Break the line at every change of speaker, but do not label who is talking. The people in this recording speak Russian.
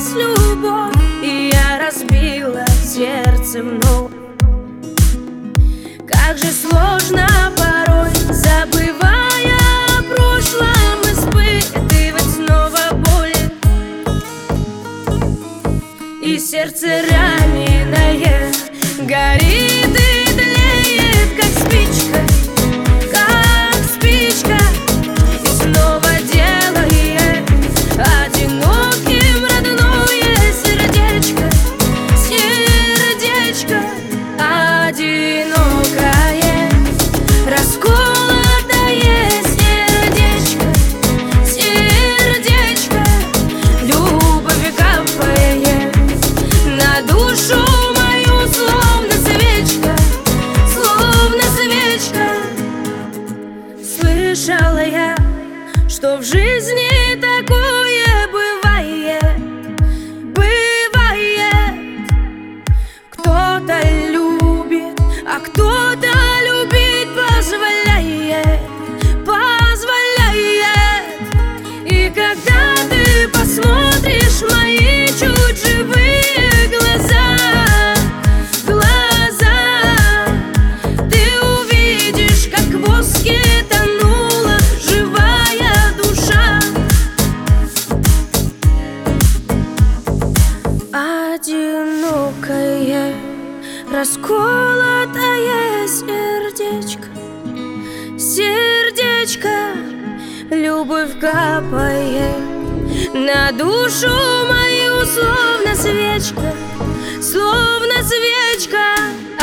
кончилась любовь, и я разбила сердце вновь. Как же сложно порой, забывая о прошлом, испытывать снова боль. И сердце раненое горит и тлеет, как спичка, как спичка. И снова делает одиноким родное сердечко, сердечко одинокое, расколотое сердечко, сердечко. Любовь капает на душу мою, словно свечка, словно свечка. Слышала я, что в жизни такое бывает, бывает. Кто-то любит, а кто-то любить позволяет, позволяет. И когда ты посмотришь в мои чуть живые глаза, глаза, ты увидишь, как в воске тонула живая душа. Одинокое, расколотое сердечко, сердечко. Любовь капает на душу мою, словно свечка, словно свечка.